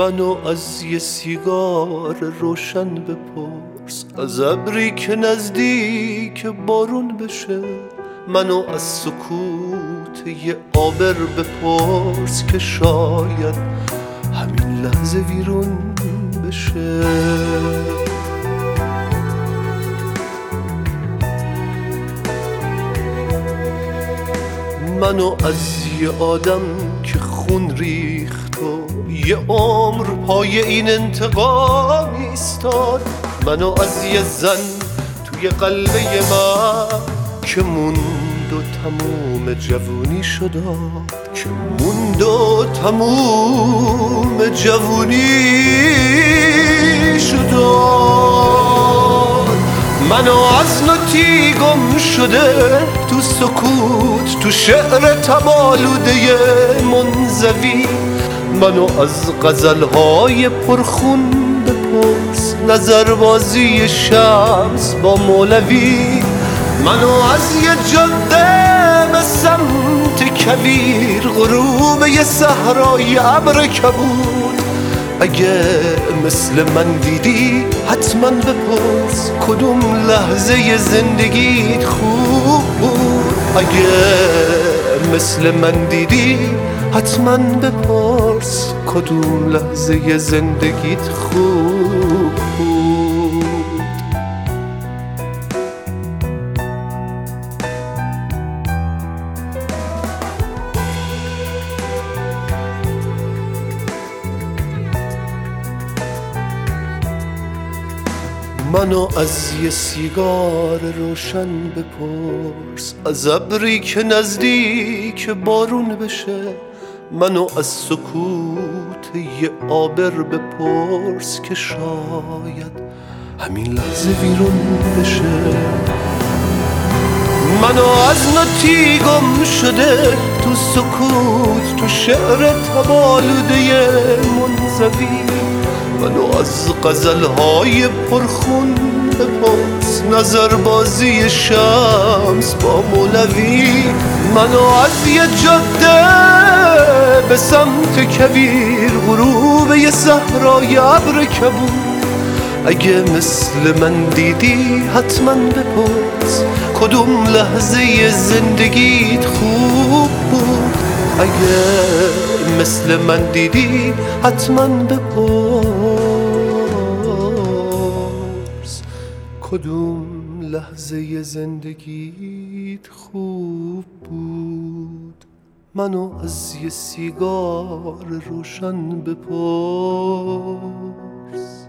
منو از یه سیگار روشن بپرس، از ابری که نزدیک بارون بشه. منو از سکوت یه آبر بپرس که شاید همین لحظه ویرون بشه. منو از یه آدم که خون ریخت و یه عمر پای این انتقام ایستاد. منو از یه زن توی قلبه من که موند و تموم جوونی شد، که موند و تموم جوونی شد. منو از نوتی گم شده تو سکوت، تو شعر تبالوده منزوی. منو از غزلهای پرخون بپرس، نظربازی شمس با مولوی. منو از یه جاده به سمت کویر، غروب یه صحرای ابر کبود. اگه مثل من دیدی حتما بپرس کدوم لحظه زندگیت خوب بود. اگه مثل من دیدی حتما بپرس کدوم لحظه زندگیت خوب بود. منو از یه سیگار روشن بپرس، از ابری که نزدیک بارون بشه. منو از سکوت یه آبر بپرس که شاید همین لحظه ویرون بشه. منو از نوتی گم شده تو سکوت، تو شعر تبالوده منزوی. منو از غزلهای پرخون بپرس، نظربازی شمس با مولوی. منو از یه جاده به سمت کویر، غروب یه صحرای ابر کبود. اگه مثل من دیدی حتما بپرس کدوم لحظه زندگیت خوب بود. اگه مثل من دیدی حتما بپرس کدوم لحظه زندگیت خوب بود. منو از یه سیگار روشن بپرس.